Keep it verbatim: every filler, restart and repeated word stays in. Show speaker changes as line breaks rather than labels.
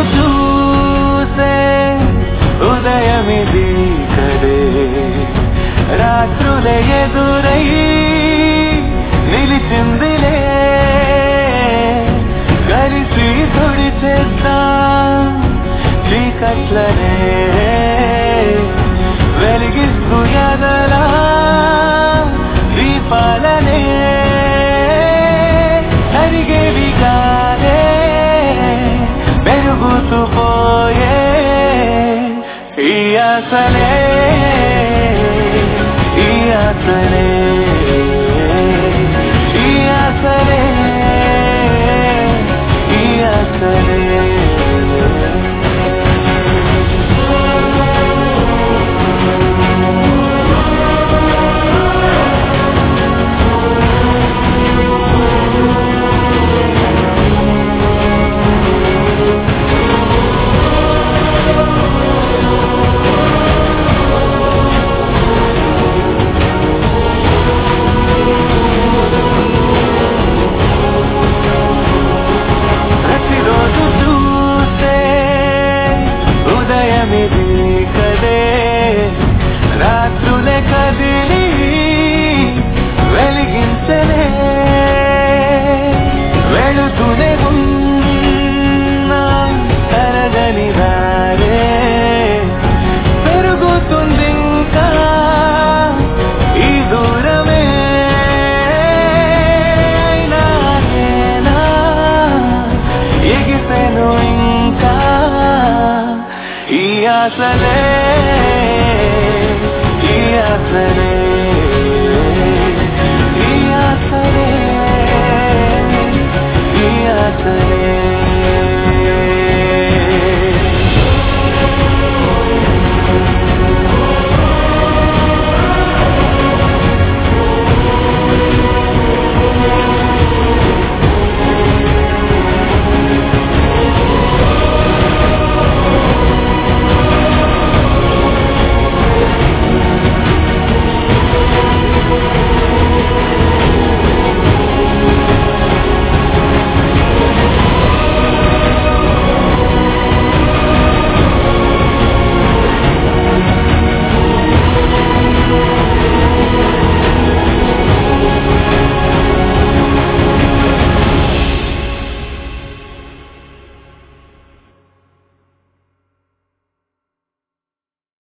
చూసే ఉదయమిది కదే రాత్రుల ఎదురై నిలిచిందిలే కలిసి తొడి చేస్తా చీకట్లనే వెలిగిస్తూ ఎదలా దీపాలనే అరిగేవి కాదే పెరుగుతూ పోయే ఈ ఆశలే ఈ ఆశలే ఈ ఆశలే ఈ ఆశలే రాత్రులే కదిలి వెలిగించలే వెళుతూనే ఉన్నా తరగని దారే పెరుగుతుంది ఇంకా ఈ దూరమే నానేనా ఎగిసెను ఇంకా ఈ ఆశలే ఈ ఆశలే